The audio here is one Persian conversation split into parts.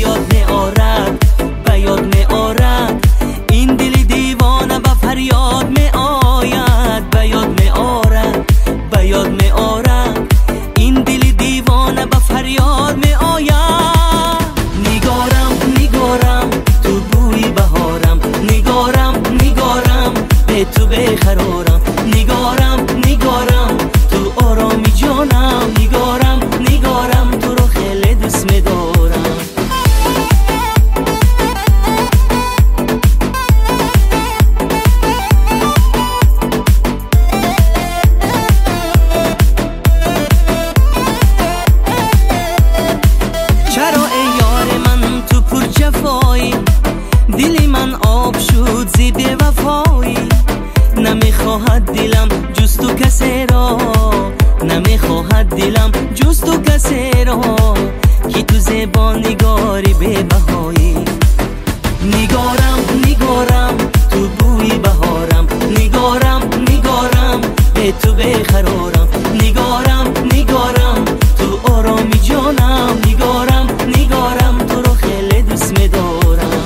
بیاد میآرد، بیاد میآرد. این دل دیوانه به فریاد میآید، بیاد میآرد، بیاد میآرد. این دل دیوانه به فریاد میآید. نگارم نگارم تو بوی بهارم، نگارم نگارم به تو بقرارم. نگارم نگارم تو آرامی جانم، نگارم نگارم تو رو خیلی دوست می‌دارم. چرا ای یار من تو پر جفایی، دل من آب شد زی بی وفایی. نمیخواهد دلم جز تو کسی را، نمیخواهد دلم جز تو کسی را که تو زیبا نگاری بی بهایی. نگارم نگارم تو بوی بهارم، نگارم نگارم به تو بقرارم. نگارم نگارم تو آرامی جانم، نگارم نگارم تو رو خیلی دوست می‌دارم.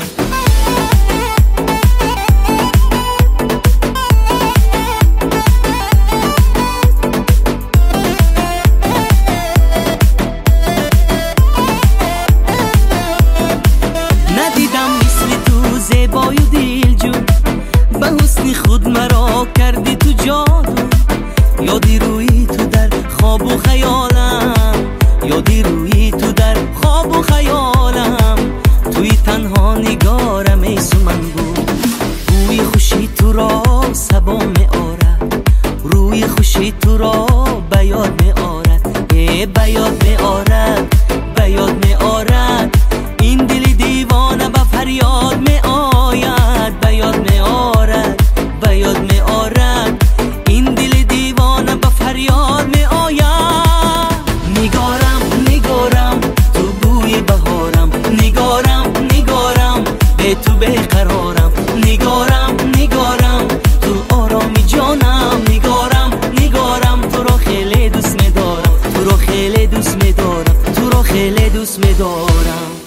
ندیدم مثل تو زیبای و دلجو، به حسن خود مرا کردی تو جادو. یادی روی تو در خواب و خیالم، یادی روی تو در خواب و خیالم. توی تنها نگارم ایسو من بود، روی خوشی تو را سبا میآرد، روی خوشی تو را بیاد میآرد، بیاد میآرد، بیاد میآرد. این دل دیوانه به فریاد میآید، بیاد میآرد، بیاد میآرد. این دل دیوانه به فریاد میآید. نگارم نگارم تو بوی بهارم، نگارم نگارم به تو بقرارم. نگارم نگارم تو آرامی جانم، نگارم نگارم تو رو خیلی دوست می‌دارم، تو رو خیلی دوست می‌دارم، تو رو خیلی دوست می‌دارم.